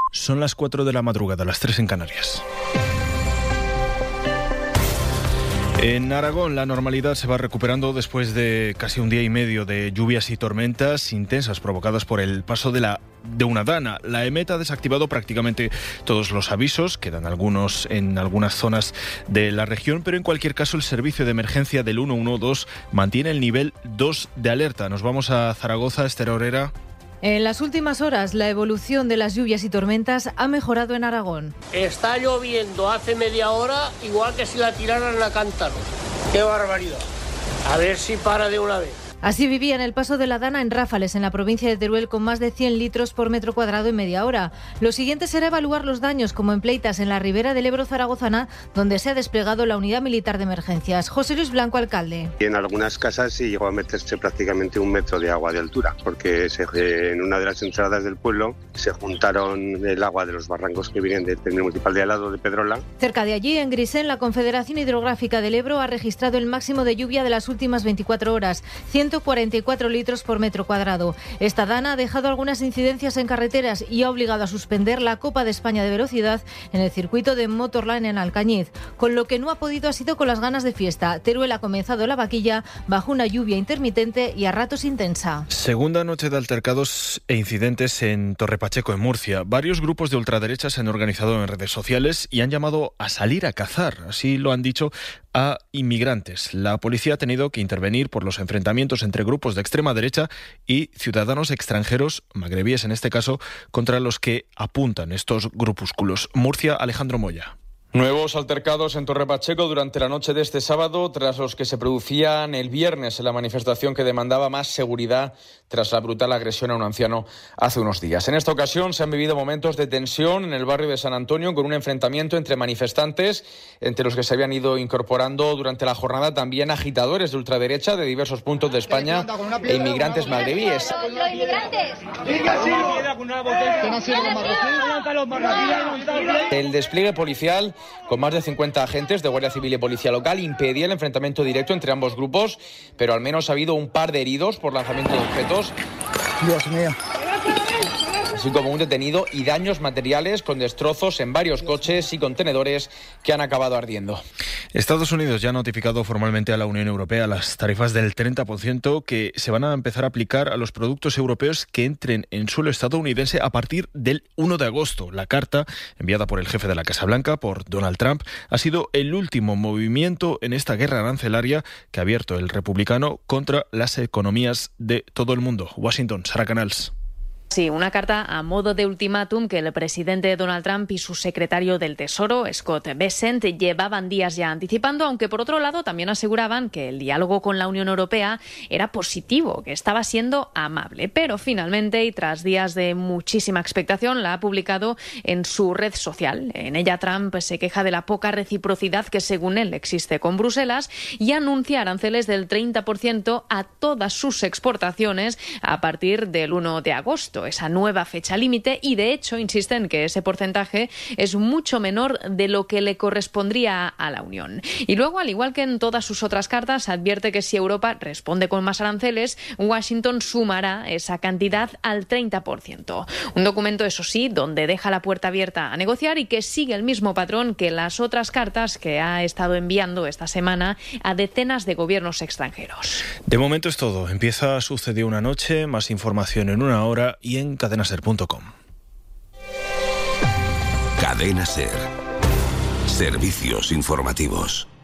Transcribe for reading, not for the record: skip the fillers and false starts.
Son las 4 de la madrugada, las 3 en Canarias. En Aragón la normalidad se va recuperando después de casi un día y medio de lluvias y tormentas intensas provocadas por el paso de una dana. La EMET ha desactivado prácticamente todos los avisos, quedan algunos en algunas zonas de la región, pero en cualquier caso el servicio de emergencia del 112 mantiene el nivel 2 de alerta. Nos vamos a Zaragoza, Esther Orera. En las últimas horas, la evolución de las lluvias y tormentas ha mejorado en Aragón. Está lloviendo hace media hora, igual que si la tiraran a cántaro. ¡Qué barbaridad! A ver si para de una vez. Así vivía en el paso de la Dana en Ráfales, en la provincia de Teruel, con más de 100 litros por metro cuadrado en media hora. Lo siguiente será evaluar los daños, como en Pleitas, en la ribera del Ebro zaragozana, donde se ha desplegado la unidad militar de emergencias. José Luis Blanco, alcalde. Y en algunas casas sí llegó a meterse prácticamente 1 metro de agua de altura, porque en una de las entradas del pueblo se juntaron el agua de los barrancos que vienen del término municipal de al lado de Pedrola. Cerca de allí, en Grisén, la Confederación Hidrográfica del Ebro ha registrado el máximo de lluvia de las últimas 24 horas, 144 litros por metro cuadrado. Esta dana ha dejado algunas incidencias en carreteras y ha obligado a suspender la Copa de España de Velocidad en el circuito de Motorline en Alcañiz. Con lo que no ha podido ha sido con las ganas de fiesta. Teruel ha comenzado la vaquilla bajo una lluvia intermitente y a ratos intensa. Segunda noche de altercados e incidentes en Torrepacheco, en Murcia. Varios grupos de ultraderecha se han organizado en redes sociales y han llamado a salir a cazar. Así lo han dicho a inmigrantes. La policía ha tenido que intervenir por los enfrentamientos entre grupos de extrema derecha y ciudadanos extranjeros, magrebíes en este caso, contra los que apuntan estos grupúsculos. Murcia, Alejandro Moya. Nuevos altercados en Torrepacheco durante la noche de este sábado, tras los que se producían el viernes en la manifestación que demandaba más seguridad tras la brutal agresión a un anciano hace unos días. En esta ocasión se han vivido momentos de tensión en el barrio de San Antonio, con un enfrentamiento entre manifestantes, entre los que se habían ido incorporando durante la jornada también agitadores de ultraderecha de diversos puntos de España e inmigrantes magrebíes. El despliegue policial, con más de 50 agentes de Guardia Civil y Policía Local, impedía el enfrentamiento directo entre ambos grupos, pero al menos ha habido un par de heridos por lanzamiento de objetos. Dios mío. Así como un detenido y daños materiales con destrozos en varios coches y contenedores que han acabado ardiendo. Estados Unidos ya ha notificado formalmente a la Unión Europea las tarifas del 30% que se van a empezar a aplicar a los productos europeos que entren en suelo estadounidense a partir del 1 de agosto. La carta, enviada por el jefe de la Casa Blanca, por Donald Trump, ha sido el último movimiento en esta guerra arancelaria que ha abierto el republicano contra las economías de todo el mundo. Washington, Sara Canals. Sí, una carta a modo de ultimátum que el presidente Donald Trump y su secretario del Tesoro, Scott Bessent, llevaban días ya anticipando, aunque por otro lado también aseguraban que el diálogo con la Unión Europea era positivo, que estaba siendo amable. Pero finalmente, y tras días de muchísima expectación, la ha publicado en su red social. En ella Trump se queja de la poca reciprocidad que según él existe con Bruselas y anuncia aranceles del 30% a todas sus exportaciones a partir del 1 de agosto. Esa nueva fecha límite, y de hecho insisten que ese porcentaje es mucho menor de lo que le correspondría a la Unión. Y luego, al igual que en todas sus otras cartas, advierte que si Europa responde con más aranceles, Washington sumará esa cantidad al 30%. Un documento, eso sí, donde deja la puerta abierta a negociar y que sigue el mismo patrón que las otras cartas que ha estado enviando esta semana a decenas de gobiernos extranjeros. De momento es todo. Empieza Sucedió una noche, más información en una hora y en cadenaser.com. Cadena Ser. Servicios informativos.